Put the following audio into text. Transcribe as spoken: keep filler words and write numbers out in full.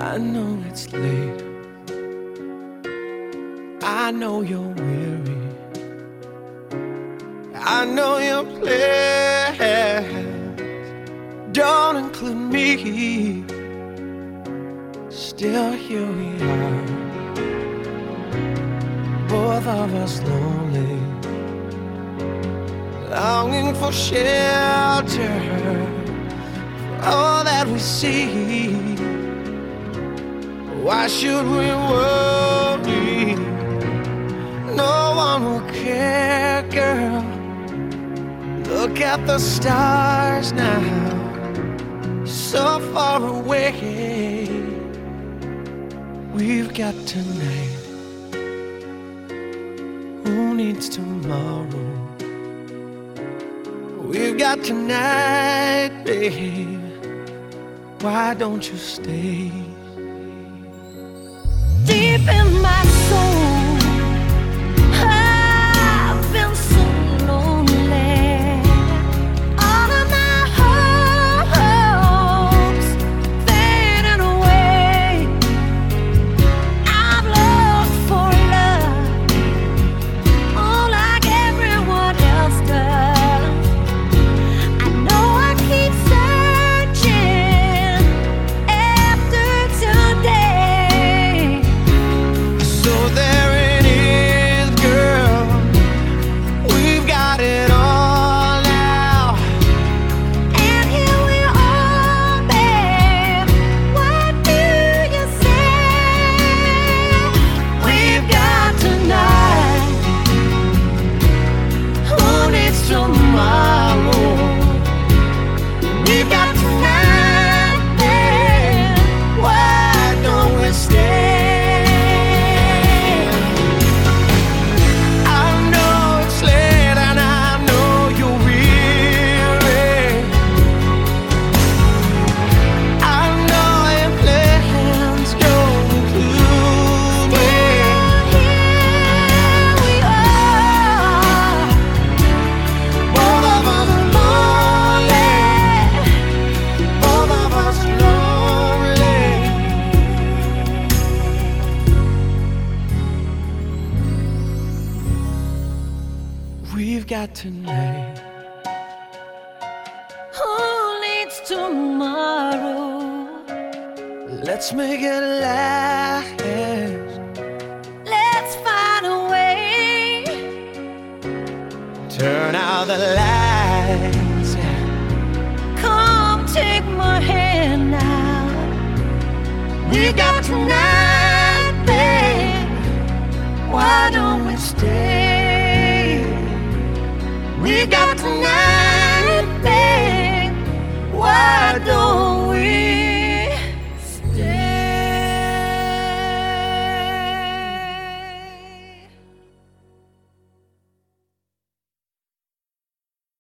I know it's late, I know you're weary, I know your plans don't include me. Still here we are, both of us lonely, longing for shelter, for all that we see. Why should we worry? No one will care, girl. Look at the stars now, so far away. We've got tonight, who needs tomorrow? We've got tonight, babe. Why don't you stay? Deep in my soul, I've been so lonely. All of my hopes fading away. I've looked for love, oh, like everyone else does. I know I keep searching after today. So there it is, girl. We've got it all now. And here we are, babe. What do you say? We've got tonight, who needs tomorrow? We've got tonight, babe. Why don't we stay? I know it's late and I know you're weary. I know your plans don't include me. Here we are, Both of us lonely, both of us lonely. We've got tonight, who needs tomorrow? let's make it last. Let's find a way. Turn out the lights. Come take my hand now. We got tonight, babe. Why don't we stay? We got tonight, babe. Why don't